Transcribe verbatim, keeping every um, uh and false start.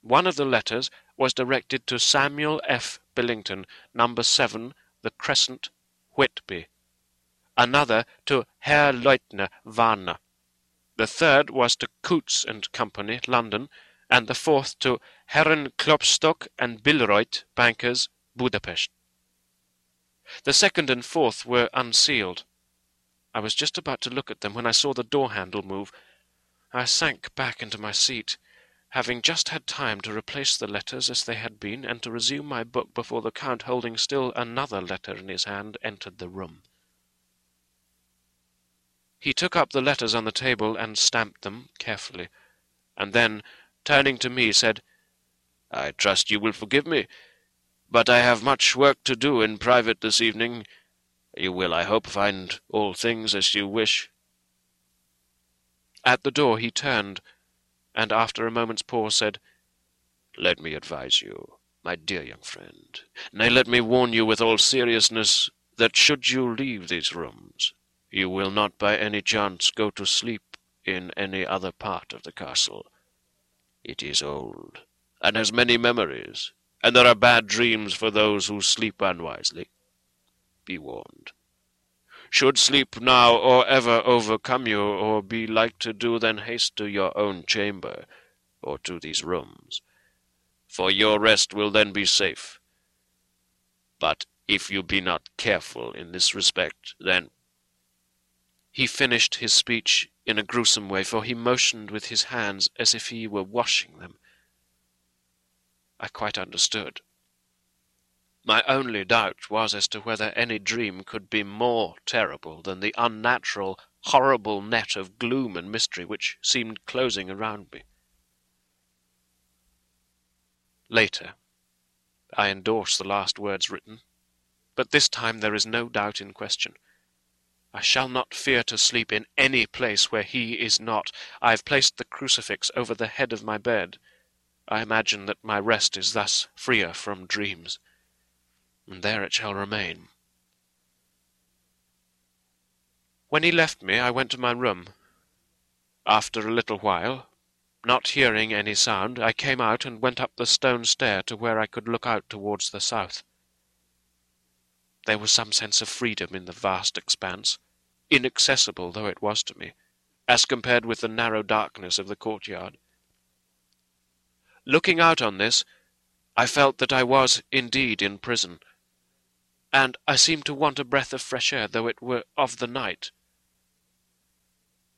One of the letters was directed to Samuel F. Billington, number seven, The Crescent, Whitby. Another to Herr Leutner, Warner. The third was to Coutts and Company, London, and the fourth to Herren Klopstock and Billreuth, bankers, Budapest. The second and fourth were unsealed. I was just about to look at them when I saw the door-handle move. I sank back into my seat, having just had time to replace the letters as they had been, and to resume my book before the Count, holding still another letter in his hand, entered the room. He took up the letters on the table and stamped them carefully, and then, turning to me, said, "I trust you will forgive me, but I have much work to do in private this evening. You will, I hope, find all things as you wish." At the door he turned, and after a moment's pause said, "Let me advise you, my dear young friend, nay, let me warn you with all seriousness, that should you leave these rooms, you will not by any chance go to sleep in any other part of the castle. It is old, and has many memories, and there are bad dreams for those who sleep unwisely. Be warned. Should sleep now or ever overcome you, or be like to do, then haste to your own chamber, or to these rooms, for your rest will then be safe. But if you be not careful in this respect, then—" He finished his speech in a gruesome way, for he motioned with his hands as if he were washing them. I quite understood. My only doubt was as to whether any dream could be more terrible than the unnatural, horrible net of gloom and mystery which seemed closing around me. Later, I endorse the last words written, but this time there is no doubt in question. I shall not fear to sleep in any place where he is not. I have placed the crucifix over the head of my bed. I imagine that my rest is thus freer from dreams, and there it shall remain. When he left me, I went to my room. After a little while, not hearing any sound, I came out and went up the stone stair to where I could look out towards the south. There was some sense of freedom in the vast expanse, inaccessible though it was to me, as compared with the narrow darkness of the courtyard. Looking out on this, I felt that I was indeed in prison, and I seemed to want a breath of fresh air, though it were of the night.